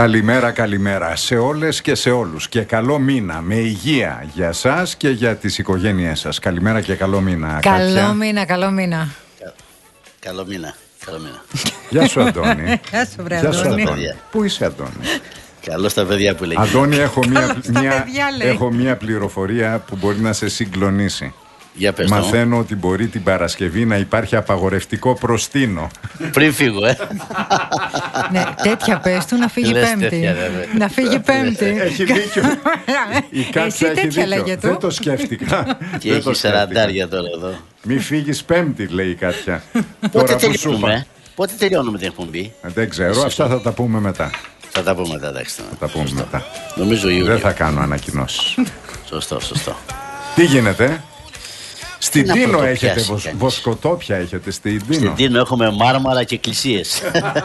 Καλημέρα, καλημέρα σε όλες και σε όλους και καλό μήνα με υγεία για σας και για τις οικογένειές σας. Καλημέρα και καλό μήνα. Καλό μήνα, καλό μήνα. Καλό μήνα, καλό μήνα. Γεια σου Αντώνη. Γεια σου βρε Αντώνη. Πού είσαι Αντώνη? Καλώς στα παιδιά που λέει. Αντώνη, έχω μία πληροφορία που μπορεί να σε συγκλονίσει. Μαθαίνω ότι μπορεί την Παρασκευή να υπάρχει απαγορευτικό προστίνο. Πριν φύγω, Ναι, τέτοια πες του να φύγει Πέμπτη. Να φύγει Πέμπτη. Έχει δίκιο. Η Κάτσα έχει δίκιο. Δεν το σκέφτηκα. Και έχει 40 τώρα εδώ. Μη φύγεις Πέμπτη, λέει η Κάτια. Πότε τελειώνουμε την εκπομπή? Δεν ξέρω, αυτά θα τα πούμε μετά. Θα τα πούμε μετά, εντάξει. Θα τα πούμε μετά. Νομίζω Ιούλιο. Δεν θα κάνω ανακοινώσεις. Σωστό. Τι γίνεται? Στην Τίνο έχετε βοσκοτόπια, έχετε στην Τίνο? Στην Τίνο έχουμε μάρμαρα και εκκλησίες.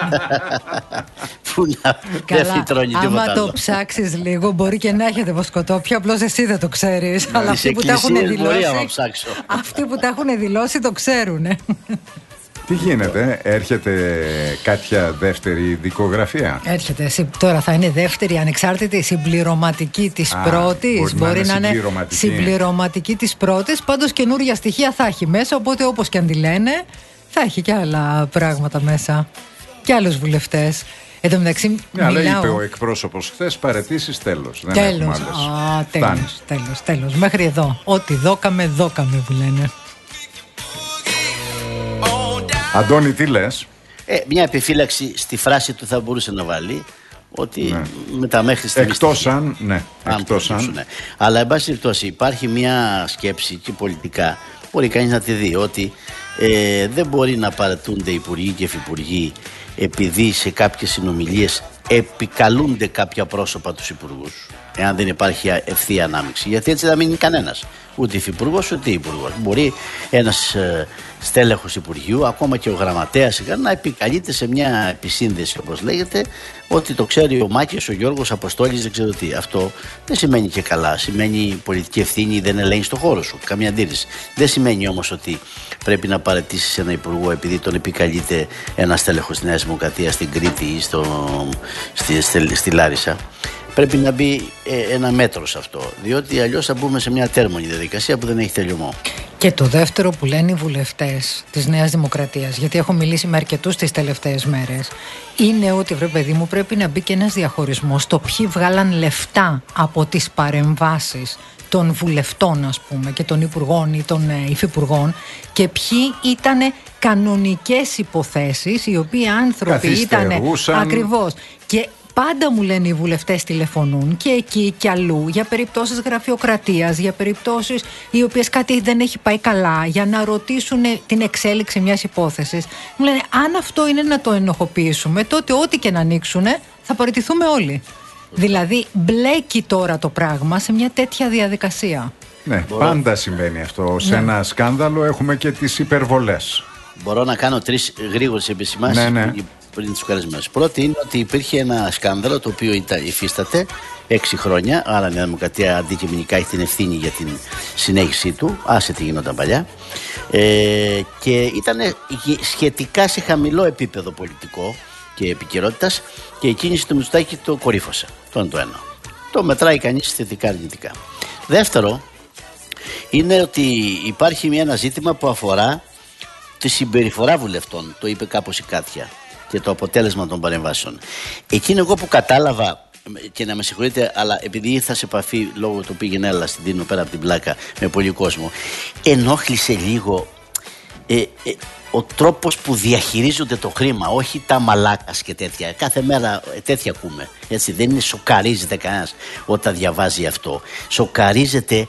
Που δεν φυτρώνει τίποτα άλλο. Άμα το ψάξεις λίγο μπορεί και να έχετε βοσκοτόπια, απλώς εσύ δεν το ξέρεις. Αλλά αυτοί που τα έχουν δηλώσει το ξέρουν. Τι γίνεται, έρχεται κάποια δεύτερη δικογραφία? Έρχεται, τώρα θα είναι δεύτερη ανεξάρτητη, συμπληρωματική της πρώτης. Μπορεί να είναι συμπληρωματική της πρώτης. Πάντως καινούργια στοιχεία θα έχει μέσα, οπότε όπως και αν τη λένε θα έχει και άλλα πράγματα μέσα. Και άλλους βουλευτές. Εν τω μεταξύ αλλά είπε ο εκπρόσωπος χθες, παραιτήσεις τέλος. Τέλος. Μέχρι εδώ. Ό,τι δόκαμε που λένε. Αντώνη, τι λες? Μια επιφύλαξη στη φράση του θα μπορούσε να βάλει ότι με τα μέχρι στιγμής. Εκτός αν. Αλλά εν πάση περιπτώσει υπάρχει μια σκέψη και πολιτικά μπορεί κανείς να τη δει ότι δεν μπορεί να παρετούνται υπουργοί και υφυπουργοί επειδή σε κάποιες συνομιλίες επικαλούνται κάποια πρόσωπα τους υπουργούς, εάν δεν υπάρχει ευθεία ανάμειξη. Γιατί έτσι θα μείνει κανένας. Ούτε υφυπουργός ούτε υπουργός. Μπορεί ένας στέλεχος υπουργείου, ακόμα και ο γραμματέας, να επικαλείται σε μια επισύνδεση, όπως λέγεται, ότι το ξέρει ο Μάκης, ο Γιώργος, Αποστόλης, δεν ξέρω τι. Αυτό δεν σημαίνει και καλά. Σημαίνει πολιτική ευθύνη, δεν ελέγχει στο χώρο σου. Καμία αντίρρηση. Δεν σημαίνει όμως ότι πρέπει να παραιτήσεις ένα υπουργό επειδή τον επικαλείται ένα στέλεχος της Νέας Δημοκρατίας στην Κρήτη ή στη Λάρισα. Πρέπει να μπει ένα μέτρο σε αυτό, διότι αλλιώς θα μπούμε σε μια τέρμονη διαδικασία που δεν έχει τελειωμό. Και το δεύτερο που λένε οι βουλευτές της Νέας Δημοκρατίας, γιατί έχω μιλήσει με αρκετούς τις τελευταίες μέρες, είναι ότι βρε παιδί μου πρέπει να μπει και ένας διαχωρισμός στο ποιοι βγάλαν λεφτά από τις παρεμβάσεις των βουλευτών, ας πούμε, και των υπουργών ή των υφυπουργών, και ποιοι ήταν κανονικές υποθέσεις, οι οποίοι άνθρωποι ήταν ακριβώς. Και πάντα μου λένε οι βουλευτές τηλεφωνούν και εκεί και αλλού για περιπτώσεις γραφειοκρατίας, για περιπτώσεις οι οποίες κάτι δεν έχει πάει καλά, για να ρωτήσουν την εξέλιξη μιας υπόθεσης. Μου λένε αν αυτό είναι να το ενοχοποιήσουμε, τότε ό,τι και να ανοίξουν θα παραιτηθούμε όλοι. Δηλαδή μπλέκει τώρα το πράγμα σε μια τέτοια διαδικασία. Ναι, πάντα συμβαίνει αυτό. Σε ένα σκάνδαλο έχουμε και τις υπερβολές. Μπορώ να κάνω 3 γρήγορες επισημάνσεις? Ναι. Πριν τους καλεσμένους. Πρώτη είναι ότι υπήρχε ένα σκάνδαλο το οποίο υφίσταται 6 χρόνια. Άρα η Νέα Δημοκρατία αντικειμενικά έχει την ευθύνη για την συνέχιση του. Άσε τι γινόταν παλιά. Και ήταν σχετικά σε χαμηλό επίπεδο πολιτικό και επικαιρότητας και η κίνηση του Μητσοτάκη το κορύφωσε. Το είναι το ένα. Το μετράει κανείς θετικά αρνητικά. Δεύτερο είναι ότι υπάρχει ένα ζήτημα που αφορά τη συμπεριφορά βουλευτών. Το είπε κάπως η Κάτια. Και το αποτέλεσμα των παρεμβάσεων. Εκείνο εγώ που κατάλαβα, και να με συγχωρείτε, αλλά επειδή ήρθα σε επαφή λόγω του πήγαινε έλα στην Τίνο πέρα από την πλάκα με πολύ κόσμο, ενόχλησε λίγο ο τρόπος που διαχειρίζονται το χρήμα, όχι τα μαλάκας και τέτοια. Κάθε μέρα τέτοια ακούμε. Έτσι, δεν είναι σοκαρίζεται κανένας όταν διαβάζει αυτό. Σοκαρίζεται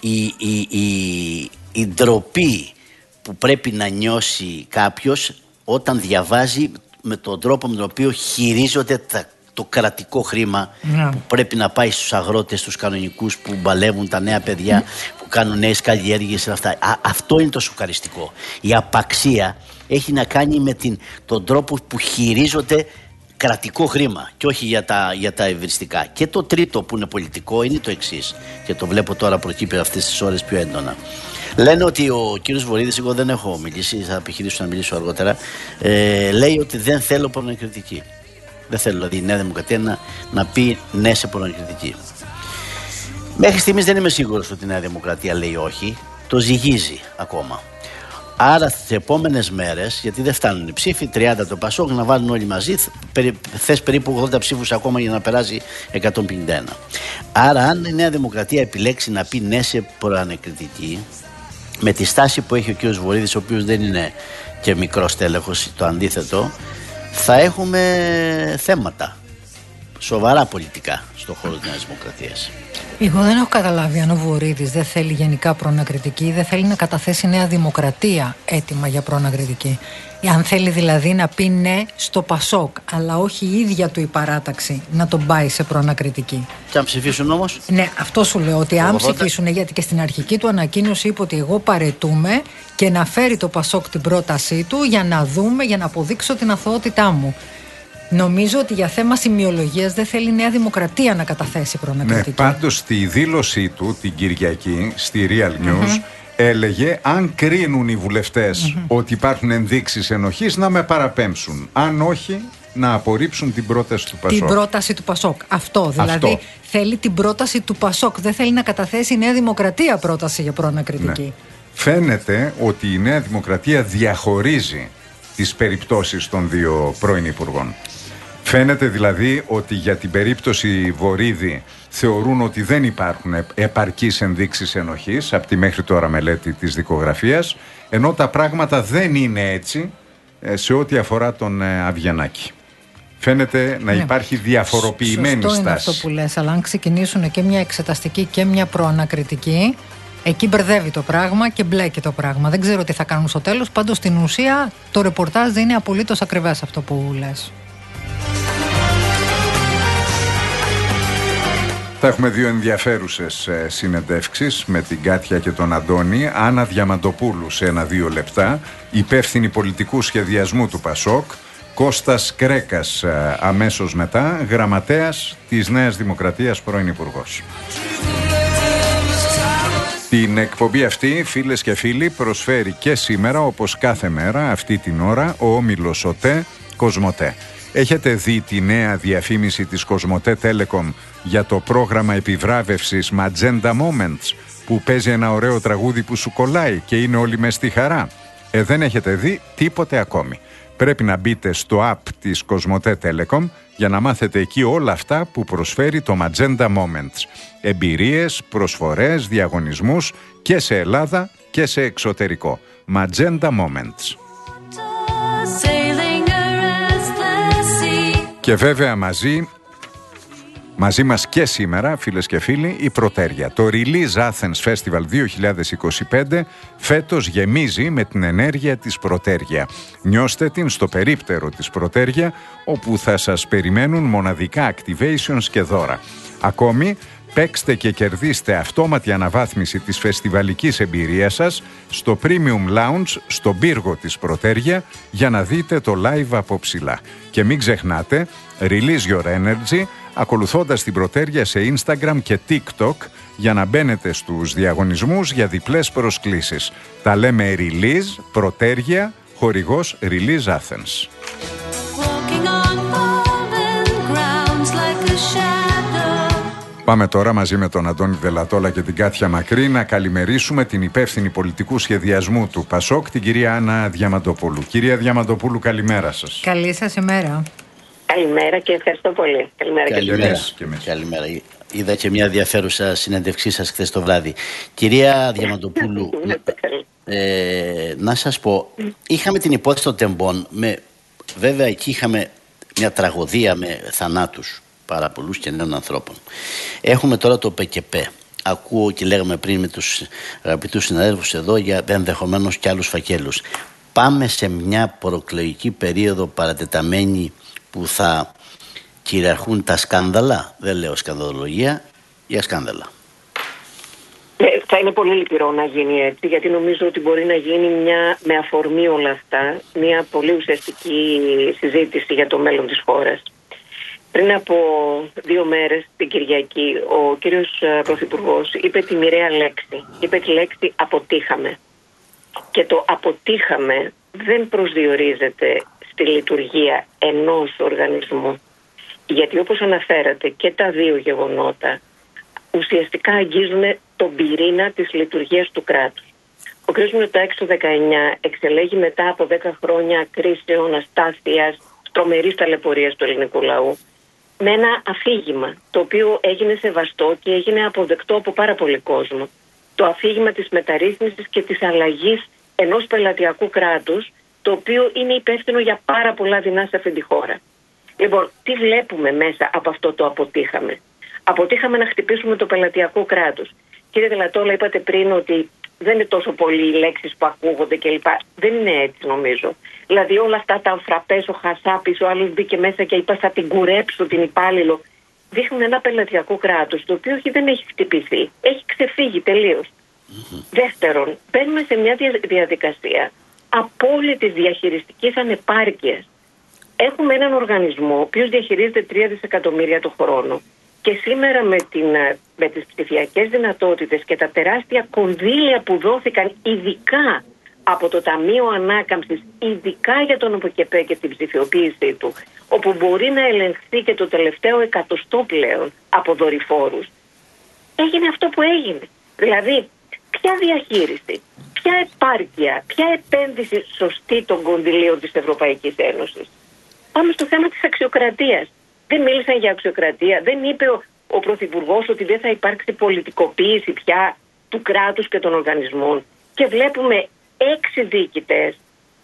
η ντροπή που πρέπει να νιώσει κάποιος όταν διαβάζει με τον τρόπο με τον οποίο χειρίζονται το κρατικό χρήμα που πρέπει να πάει στους αγρότες, στους κανονικούς που μπαλεύουν τα νέα παιδιά, που κάνουν νέες καλλιέργειες. Αυτό είναι το σοκαριστικό. Η απαξία έχει να κάνει με τον τρόπο που χειρίζονται κρατικό χρήμα και όχι για τα ευριστικά. Και το τρίτο που είναι πολιτικό είναι το εξής, και το βλέπω τώρα προκύπτει αυτές τις ώρες πιο έντονα. Λένε ότι ο κύριος Βορίδης, εγώ δεν έχω μιλήσει, θα επιχειρήσω να μιλήσω αργότερα, λέει ότι δεν θέλω προνακριτική. Δεν θέλω δηλαδή η Νέα Δημοκρατία να πει ναι σε προανακριτική. Μέχρι στιγμής δεν είμαι σίγουρος ότι η Νέα Δημοκρατία λέει όχι. Το ζυγίζει ακόμα. Άρα στις επόμενες μέρες, γιατί δεν φτάνουν οι ψήφοι, 30 το Πασόκ, να βάλουν όλοι μαζί, θες περίπου 80 ψήφους ακόμα για να περάσει 151. Άρα αν η Νέα Δημοκρατία επιλέξει να πει ναι σε προανακριτική, με τη στάση που έχει ο κ. Βορίδης, ο οποίος δεν είναι και μικρός τέλεχος, το αντίθετο, θα έχουμε θέματα σοβαρά πολιτικά στον χώρο της Νέας Δημοκρατίας. Εγώ δεν έχω καταλάβει αν ο Βορίδης δεν θέλει γενικά προανακριτική ή δεν θέλει να καταθέσει Νέα Δημοκρατία έτοιμα για προανακριτική. Αν θέλει δηλαδή να πει ναι στο Πασόκ, αλλά όχι η ίδια του η παράταξη να τον πάει σε προανακριτική. Και αν ψηφίσουν όμως? Ναι, αυτό σου λέω, ότι αν ψηφίσουν, γιατί και στην αρχική του ανακοίνωση είπε ότι εγώ παρετούμε και να φέρει το Πασόκ την πρότασή του για να δούμε, για να αποδείξω την αθωότητά μου. Νομίζω ότι για θέμα σημειολογίας δεν θέλει η Νέα Δημοκρατία να καταθέσει προανακριτική. Ναι, πάντως στη δήλωσή του την Κυριακή στη Real News έλεγε αν κρίνουν οι βουλευτές ότι υπάρχουν ενδείξεις ενοχής να με παραπέμψουν. Αν όχι, να απορρίψουν την πρόταση του Πασόκ. Την πρόταση του Πασόκ. Αυτό δηλαδή. Θέλει την πρόταση του Πασόκ. Δεν θέλει να καταθέσει η Νέα Δημοκρατία πρόταση για προανακριτική. Ναι. Φαίνεται ότι η Νέα Δημοκρατία διαχωρίζει τις περιπτώσεις των δύο πρώην υπουργών. Φαίνεται δηλαδή ότι για την περίπτωση Βορίδη θεωρούν ότι δεν υπάρχουν επαρκείς ενδείξεις ενοχής από τη μέχρι τώρα μελέτη της δικογραφίας, ενώ τα πράγματα δεν είναι έτσι σε ό,τι αφορά τον Αβγενάκη. Φαίνεται να υπάρχει διαφοροποιημένη στάση. Σωστό είναι αυτό που λες, αλλά αν ξεκινήσουν και μια εξεταστική και μια προανακριτική, εκεί μπερδεύει το πράγμα και μπλέκει το πράγμα. Δεν ξέρω τι θα κάνουν στο τέλος, πάντως στην ουσία το ρεπορτάζ δεν είναι απολύτως ακριβές αυτό που λες. Θα έχουμε δύο ενδιαφέρουσες συνεντεύξεις με την Κάτια και τον Αντώνη. Άννα Διαμαντοπούλου σε 1-2 λεπτά, υπεύθυνη πολιτικού σχεδιασμού του Πασόκ. Κώστας Κρέκας αμέσως μετά, γραμματέας της Νέας Δημοκρατίας, πρώην υπουργός. Την εκπομπή αυτή, φίλες και φίλοι, προσφέρει και σήμερα, όπως κάθε μέρα, αυτή την ώρα, ο όμιλος ΟΤΕ Κοσμοτέ. Έχετε δει τη νέα διαφήμιση της Κοσμοτέ Telecom για το πρόγραμμα επιβράβευσης Magenta Moments, που παίζει ένα ωραίο τραγούδι που σου κολλάει και είναι όλοι μες στη χαρά? Δεν έχετε δει τίποτε ακόμη. Πρέπει να μπείτε στο app της Κοσμοτέ Telecom για να μάθετε εκεί όλα αυτά που προσφέρει το Magenta Moments. Εμπειρίες, προσφορές, διαγωνισμούς και σε Ελλάδα και σε εξωτερικό. Magenta Moments. Και βέβαια μαζί μας και σήμερα, φίλες και φίλοι, η Πρωτέρια. Το Release Athens Festival 2025 φέτος γεμίζει με την ενέργεια της Πρωτέρια. Νιώστε την στο περίπτερο της Πρωτέρια, όπου θα σας περιμένουν μοναδικά activations και δώρα. Ακόμη, παίξτε και κερδίστε αυτόματη αναβάθμιση της φεστιβαλικής εμπειρίας σας στο Premium Lounge στο πύργο της Πρωτέρια για να δείτε το live από ψηλά. Και μην ξεχνάτε, Release Your Energy ακολουθώντας την Πρωτέρια σε Instagram και TikTok για να μπαίνετε στους διαγωνισμούς για διπλές προσκλήσεις. Τα λέμε Release Πρωτέρια, χορηγός Release Athens. Πάμε τώρα μαζί με τον Αντώνη Δελατόλα και την Κάτια Μακρύ να καλημερίσουμε την υπεύθυνη πολιτικού σχεδιασμού του Πασόκ, την κυρία Άννα Διαμαντοπούλου. Κυρία Διαμαντοπούλου, καλημέρα σας. Καλή σας ημέρα. Καλημέρα και ευχαριστώ πολύ. Καλημέρα. Είδα και μια ενδιαφέρουσα συνέντευξή σας χθες το βράδυ. Κυρία Διαμαντοπούλου, να σας πω, είχαμε την υπόθεση των τεμπών, βέβαια εκεί είχαμε μια τραγωδία με θανάτους πάρα πολλούς και νέων ανθρώπων. Έχουμε τώρα το ΠΚΠ. Ακούω και λέγαμε πριν με τους αγαπητούς συναδέλφους εδώ για ενδεχομένως και άλλους φακέλους. Πάμε σε μια προεκλογική περίοδο παρατεταμένη που θα κυριαρχούν τα σκάνδαλα, δεν λέω σκανδαλολογία, για σκάνδαλα. Θα είναι πολύ λυπηρό να γίνει έτσι, γιατί νομίζω ότι μπορεί να γίνει με αφορμή όλα αυτά μια πολύ ουσιαστική συζήτηση για το μέλλον της χώρας. Πριν από 2 μέρες, την Κυριακή, ο κύριος Πρωθυπουργός είπε τη μοιραία λέξη. Είπε τη λέξη αποτύχαμε. Και το αποτύχαμε δεν προσδιορίζεται στη λειτουργία ενός οργανισμού. Γιατί όπως αναφέρατε και τα δύο γεγονότα ουσιαστικά αγγίζουν τον πυρήνα της λειτουργίας του κράτους. Ο κ. Μητσοτάκης το 19 εξελέγει μετά από 10 χρόνια κρίσεων, αστάθειας, τρομερής ταλαιπωρίας του ελληνικού λαού, με ένα αφήγημα το οποίο έγινε σεβαστό και έγινε αποδεκτό από πάρα πολύ κόσμο. Το αφήγημα της μεταρρύθμισης και της αλλαγής ενός πελατειακού κράτους, το οποίο είναι υπεύθυνο για πάρα πολλά δεινά σε αυτήν τη χώρα. Λοιπόν, τι βλέπουμε μέσα από αυτό το αποτύχαμε? Αποτύχαμε να χτυπήσουμε το πελατειακό κράτος. Κύριε Δελατόλα, είπατε πριν ότι δεν είναι τόσο πολλοί οι λέξεις που ακούγονται κλπ. Δεν είναι έτσι, νομίζω. Δηλαδή, όλα αυτά τα φραπές, ο Χασάπης, ο άλλος μπήκε μέσα και είπα θα την κουρέψω την υπάλληλο, δείχνουν ένα πελατειακό κράτος το οποίο δεν έχει χτυπηθεί. Έχει ξεφύγει τελείως. Δεύτερον, μπαίνουμε σε μια διαδικασία απόλυτης διαχειριστικής ανεπάρκειας. Έχουμε έναν οργανισμό ο οποίος διαχειρίζεται 3 δισεκατομμύρια το χρόνο και σήμερα με τις ψηφιακές δυνατότητες και τα τεράστια κονδύλια που δόθηκαν ειδικά από το Ταμείο Ανάκαμψης, ειδικά για τον ΟΠΚΠ και την ψηφιοποίησή του, όπου μπορεί να ελεγχθεί και το τελευταίο εκατοστό πλέον από δορυφόρους, έγινε αυτό που έγινε. Δηλαδή, ποια διαχείριση, ποια επάρκεια, ποια επένδυση σωστή των κονδυλίων της Ευρωπαϊκής Ένωσης? Πάμε στο θέμα της αξιοκρατίας. Δεν μίλησαν για αξιοκρατία. Δεν είπε ο Πρωθυπουργός ότι δεν θα υπάρξει πολιτικοποίηση πια του κράτους και των οργανισμών. Και βλέπουμε 6 διοικητές.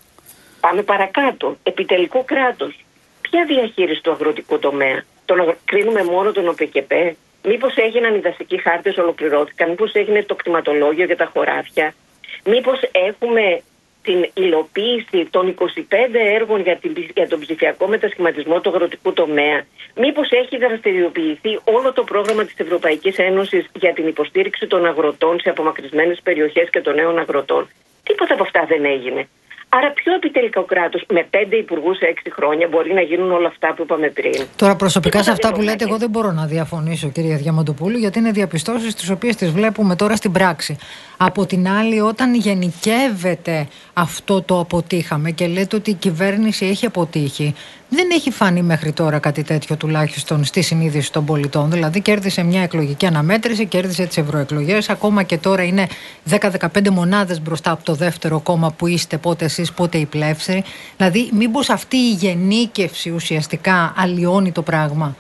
Πάμε παρακάτω. Επιτελικό κράτος. Ποια διαχείριση του αγροτικού τομέα? Κρίνουμε μόνο τον ΟΠΚΠ? Μήπως έγιναν οι δασικοί χάρτες, ολοκληρώθηκαν? Μήπως έγινε το κτηματολόγιο για τα χωράφια? Μήπως έχουμε την υλοποίηση των 25 έργων για τον ψηφιακό μετασχηματισμό του αγροτικού τομέα? Μήπως έχει δραστηριοποιηθεί όλο το πρόγραμμα της Ευρωπαϊκής Ένωσης για την υποστήριξη των αγροτών σε απομακρυσμένες περιοχές και των νέων αγροτών? Τίποτα από αυτά δεν έγινε. Άρα, ποιο επιτελικό κράτος με 5 υπουργούς σε 6 χρόνια μπορεί να γίνουν όλα αυτά που είπαμε πριν? Τώρα, προσωπικά σε αυτά που λέτε, εγώ δεν μπορώ να διαφωνήσω, κυρία Διαμαντοπούλου, γιατί είναι διαπιστώσεις τις οποίες τις βλέπουμε τώρα στην πράξη. Από την άλλη, όταν γενικεύεται αυτό το αποτύχαμε και λέτε ότι η κυβέρνηση έχει αποτύχει, δεν έχει φανεί μέχρι τώρα κάτι τέτοιο, τουλάχιστον στη συνείδηση των πολιτών. Δηλαδή, κέρδισε μια εκλογική αναμέτρηση, κέρδισε τις ευρωεκλογές. Ακόμα και τώρα είναι 10-15 μονάδες μπροστά από το δεύτερο κόμμα που είστε, πότε εσείς, πότε οι πλεύσιοι. Δηλαδή, μήπως αυτή η γενίκευση ουσιαστικά αλλοιώνει το πράγμα?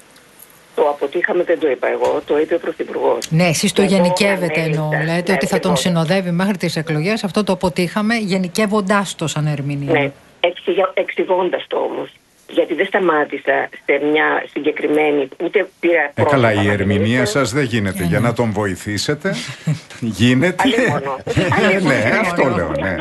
Το αποτύχαμε δεν το είπα εγώ, το είπε ο Πρωθυπουργός. Ναι, εσείς το γενικεύετε εννοώ. Λέτε ότι θα τον συνοδεύει μέχρι τις εκλογές. Αυτό το αποτύχαμε, γενικεύοντάς το σαν ερμηνεία. Ναι, εξηγώντας το όμως. Γιατί δεν σταμάτησα σε μια συγκεκριμένη, ούτε πήρα καλά, η ερμηνεία σας δεν γίνεται. Για να τον βοηθήσετε, γίνεται. Ναι, αυτό λέω, ναι.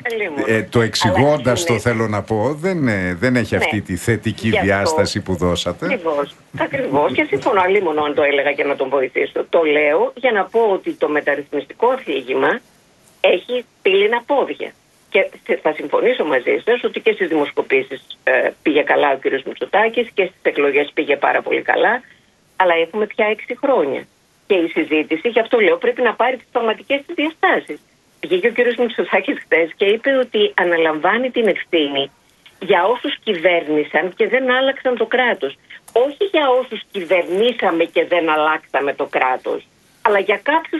Το εξηγώντας το θέλω να πω, δεν έχει αυτή τη θετική διάσταση που δώσατε. Ακριβώς. Και συμφωνώ, αλλήμωνο αν το έλεγα για να τον βοηθήσω. Το λέω για να πω ότι το μεταρρυθμιστικό αφήγημα έχει πύληνα πόδια. Και θα συμφωνήσω μαζί σας ότι και στις δημοσκοπήσεις πήγε καλά ο κ. Μητσοτάκης και στις εκλογές πήγε πάρα πολύ καλά, αλλά έχουμε πια 6 χρόνια. Και η συζήτηση, γι' αυτό λέω, πρέπει να πάρει τις πραγματικές της διαστάσεις. Βγήκε ο κ. Μητσοτάκης χθες και είπε ότι αναλαμβάνει την ευθύνη για όσους κυβέρνησαν και δεν άλλαξαν το κράτος. Όχι για όσους κυβερνήσαμε και δεν αλλάξαμε το κράτος, αλλά για κάποιους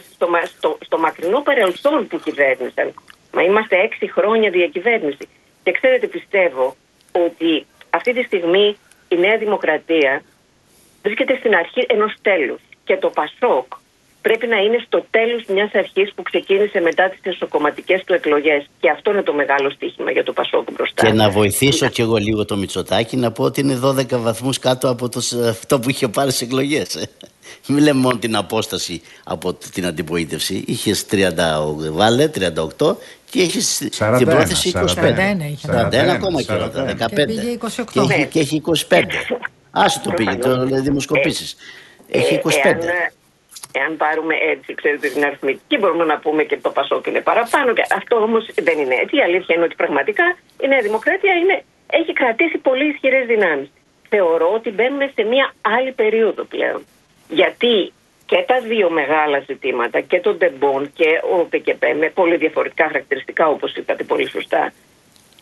στο μακρινό παρελθόν που κυβέρνησαν. Μα είμαστε 6 χρόνια διακυβέρνηση. Και ξέρετε, πιστεύω ότι αυτή τη στιγμή η Νέα Δημοκρατία βρίσκεται στην αρχή ενός τέλους. Και το ΠΑΣΟΚ πρέπει να είναι στο τέλος μιας αρχής που ξεκίνησε μετά τις εσωκομματικές του εκλογές. Και αυτό είναι το μεγάλο στοίχημα για το ΠΑΣΟΚ μπροστά. Και να βοηθήσω κι εγώ λίγο το Μητσοτάκη, να πω ότι είναι 12 βαθμούς κάτω από αυτό που είχε πάρει στις εκλογές. Μην λέμε μόνο την απόσταση από την αντιπολίτευση. Είχες 38 και έχεις την πρόθεση 25. 41 ακόμα και 15. Και έχει 25. Άσου το πήγε, το δημοσκοπήσεις. Έχει 25. Εάν πάρουμε έτσι, ξέρετε, την αριθμητική, μπορούμε να πούμε και το ΠΑΣΟΚ είναι παραπάνω. Αυτό όμως δεν είναι έτσι. Η αλήθεια είναι ότι πραγματικά η Νέα Δημοκρατία έχει κρατήσει πολύ ισχυρές δυνάμεις. Θεωρώ ότι μπαίνουμε σε μια άλλη περίοδο πλέον. Γιατί και τα δύο μεγάλα ζητήματα, και το Ντεμπόν και ο ΟΠΚΠ, με πολύ διαφορετικά χαρακτηριστικά, όπως είπατε πολύ σωστά,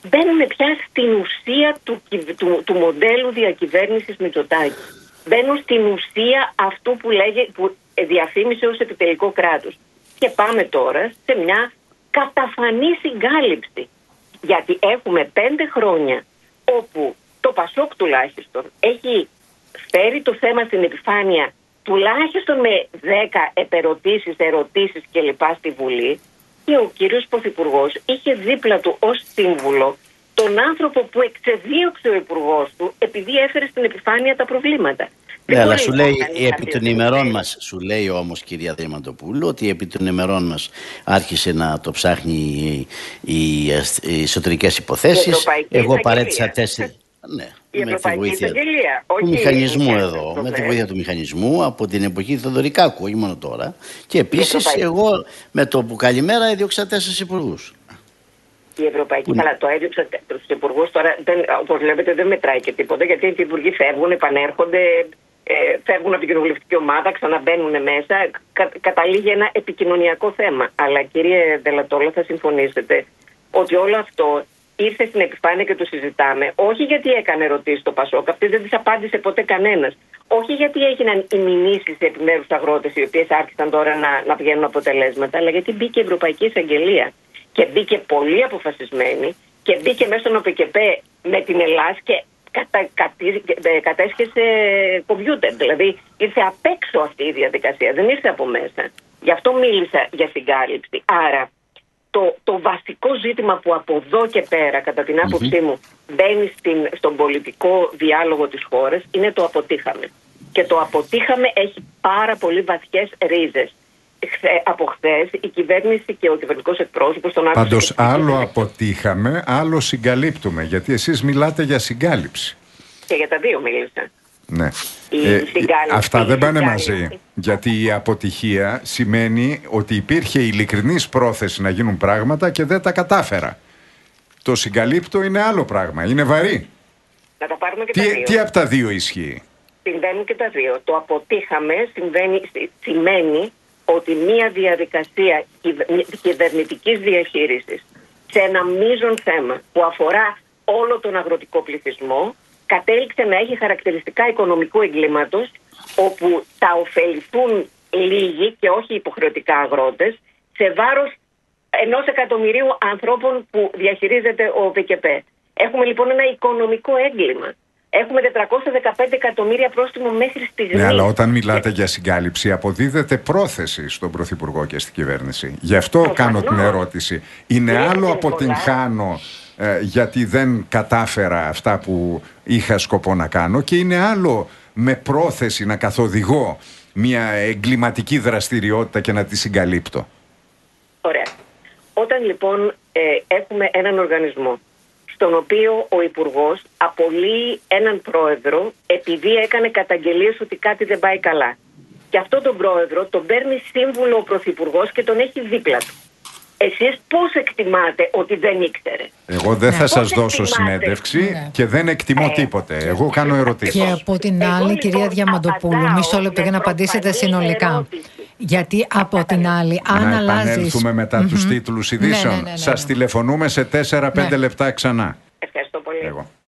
μπαίνουν πια στην ουσία του μοντέλου διακυβέρνησης Μητσοτάκη. Μπαίνουν στην ουσία αυτού που διαφήμισε ως επιτελικό κράτος. Και πάμε τώρα σε μια καταφανή συγκάλυψη. Γιατί έχουμε 5 χρόνια όπου το Πασόκ τουλάχιστον έχει φέρει το θέμα στην επιφάνεια τουλάχιστον με 10 επερωτήσεις, ερωτήσεις κλπ. Στη Βουλή, και ο κύριος Πρωθυπουργός είχε δίπλα του ως σύμβουλο τον άνθρωπο που εξεδίωξε ο υπουργός του επειδή έφερε στην επιφάνεια τα προβλήματα. Ναι, αλλά σου λέει επί των ημερών μας, σου λέει όμως, κυρία Διαμαντοπούλου, ότι επί των ημερών μας άρχισε να το ψάχνει οι εσωτερικές υποθέσεις. Εγώ παρέτησα 4. Ναι, η με τη βοήθεια του μηχανισμού εδώ, με τη βοήθεια του μηχανισμού από την εποχή Θεοδωρικάκου, όχι μόνο τώρα. Και επίσης εγώ με το που καλημέρα έδιωξα 4 υπουργούς. Η Ευρωπαϊκή, αλλά το έδιωξα στους υπουργούς τώρα, όπως βλέπετε δεν μετράει και τίποτα, γιατί οι υπουργοί φεύγουν, επανέρχονται, φεύγουν από την κοινοβουλευτική ομάδα, ξαναμπαίνουν μέσα, καταλήγει ένα επικοινωνιακό θέμα. Αλλά κύριε Δελατόλα, θα συμφωνήσετε ότι όλο αυτό ήρθε στην επιφάνεια και το συζητάμε, όχι γιατί έκανε ερωτήσεις το Πασόκ, αυτές δεν τις απάντησε ποτέ κανένας. Όχι γιατί έγιναν οι μηνύσεις σε επιμέρους αγρότες, οι οποίες άρχισαν τώρα να βγαίνουν αποτελέσματα, αλλά γιατί μπήκε η Ευρωπαϊκή Εισαγγελία. Και μπήκε πολύ αποφασισμένη και μπήκε μέσα στον ΟΠΚΕΠΕ με την Ελλάδα και κατέσχεσε κομπιούτερ. Δηλαδή ήρθε απ' έξω αυτή η διαδικασία, δεν ήρθε από μέσα. Γι' αυτό μίλησα για συγκάλυψη. Άρα το βασικό ζήτημα που από εδώ και πέρα, κατά την άποψή μου, μπαίνει στον πολιτικό διάλογο της χώρας είναι το αποτύχαμε. Και το αποτύχαμε έχει πάρα πολύ βαθιές ρίζες. Από χθες η κυβέρνηση και ο κυβερνητικός εκπρόσωπος τον άκουσαν. Πάντως άλλο αποτύχαμε, άλλο συγκαλύπτουμε. Γιατί εσείς μιλάτε για συγκάλυψη. Και για τα δύο μίλησα. Ναι. Αυτά δεν πάνε μαζί. Γιατί η αποτυχία σημαίνει ότι υπήρχε ειλικρινής πρόθεση να γίνουν πράγματα και δεν τα κατάφερα. Το συγκαλύπτω είναι άλλο πράγμα. Είναι βαρύ. Να τα πάρουμε και τα δύο. Τι από τα δύο ισχύει? Συμβαίνουν και τα δύο. Το αποτύχαμε σημαίνει ότι μία διαδικασία κυβερνητικής διαχείρισης σε ένα μείζον θέμα που αφορά όλο τον αγροτικό πληθυσμό κατέληξε να έχει χαρακτηριστικά οικονομικού εγκλήματος, όπου θα ωφεληθούν λίγοι και όχι υποχρεωτικά αγρότες σε βάρος 1 εκατομμυρίου ανθρώπων που διαχειρίζεται ο ΟΠΚΕΠΕ. Έχουμε λοιπόν ένα οικονομικό έγκλημα. Έχουμε 415 εκατομμύρια πρόστιμο μέχρι στιγμή. Ναι, αλλά όταν μιλάτε για συγκάλυψη, αποδίδεται πρόθεση στον Πρωθυπουργό και στην κυβέρνηση. Γι' αυτό κάνω την ερώτηση. Είναι άλλο αποτυγχάνω γιατί δεν κατάφερα αυτά που είχα σκοπό να κάνω, και είναι άλλο με πρόθεση να καθοδηγώ μια εγκληματική δραστηριότητα και να τη συγκαλύπτω. Ωραία. Όταν λοιπόν έχουμε έναν οργανισμό στον οποίο ο Υπουργός απολύει έναν πρόεδρο επειδή έκανε καταγγελίες ότι κάτι δεν πάει καλά. Και αυτόν τον πρόεδρο τον παίρνει σύμβουλο ο Πρωθυπουργός και τον έχει δίπλα του. Εσείς πώς εκτιμάτε ότι δεν ήξερε? Εγώ δεν θα σας δώσω συνέντευξη και δεν εκτιμώ τίποτε. Εγώ κάνω ερωτήσεις. Και από την άλλη, κυρία Διαμαντοπούλου, μισό λεπτό για να απαντήσετε συνολικά. Γιατί από την άλλη, αν αλλάζεις... Να επανέλθουμε μετά τους τίτλους ειδήσεων. Σας τηλεφωνούμε σε 4-5 λεπτά ξανά. Ευχαριστώ πολύ.